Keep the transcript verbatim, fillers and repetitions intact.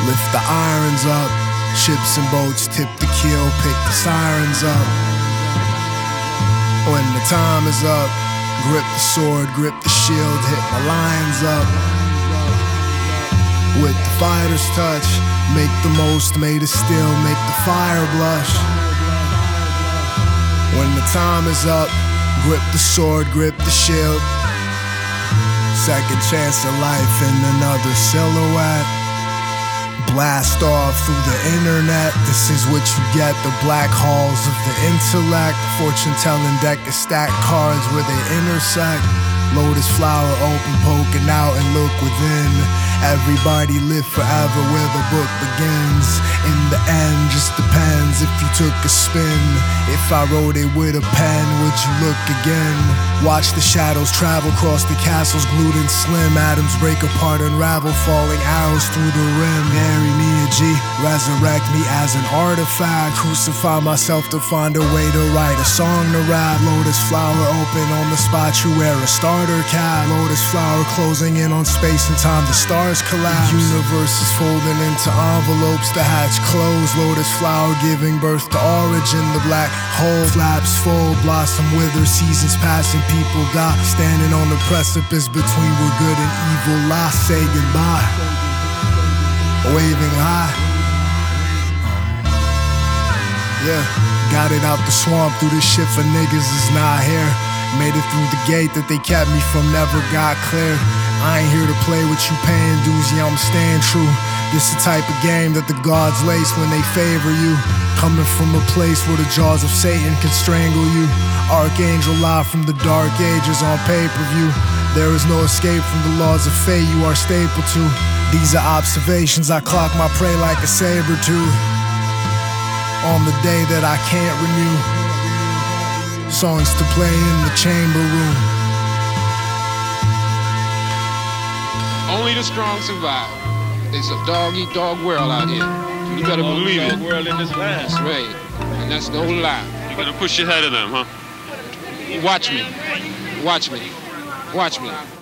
Lift the irons up, ships and boats tip the keel, pick the sirens up. When the time is up, grip the sword, grip the shield, hit the lions up. With the fighter's touch, make the most made of steel, make the fire blush. When the time is up, grip the sword, grip the shield. Second chance of life in another silhouette. Blast off through the internet. This is what you get, the black halls of the intellect. Fortune telling deck of stack cards where they intersect. Lotus flower open, poking out and look within. Everybody live forever where the book begins. In the end, just depends if you took a spin. If I wrote it with a pen, would you look again? Watch the shadows travel across the castles, glued and slim. Atoms break apart, unravel, falling arrows through the rim. Marry me a G, resurrect me as an artifact. Crucify myself to find a way to write a song to rap. Lotus flower open on the spot you wear a starter cap. Lotus flower closing in on space and time, the stars collapse. The universe is folding into envelopes, the hatch closed. Lotus flower giving birth to origin, the black hole flaps full, blossom wither, seasons passing, people die. Standing on the precipice between where good and evil lie. Say goodbye, waving high. Yeah, got it out the swamp, through this shit for niggas is not here. Made it through the gate that they kept me from, never got cleared. I ain't here to play with you paying dues, yeah, I'm staying true. This the type of game that the gods lace when they favor you. Coming from a place where the jaws of Satan can strangle you. Archangel live from the dark ages on pay-per-view. There is no escape from the laws of fate you are stapled to. These are observations, I clock my prey like a saber tooth. On the day that I can't renew, songs to play in the chamber room. Only the strong survive. It's a dog-eat-dog world out here. You better believe it. World in this land. That's right. And that's the whole lie. You're gonna push ahead of them, huh? Watch me. Watch me. Watch me.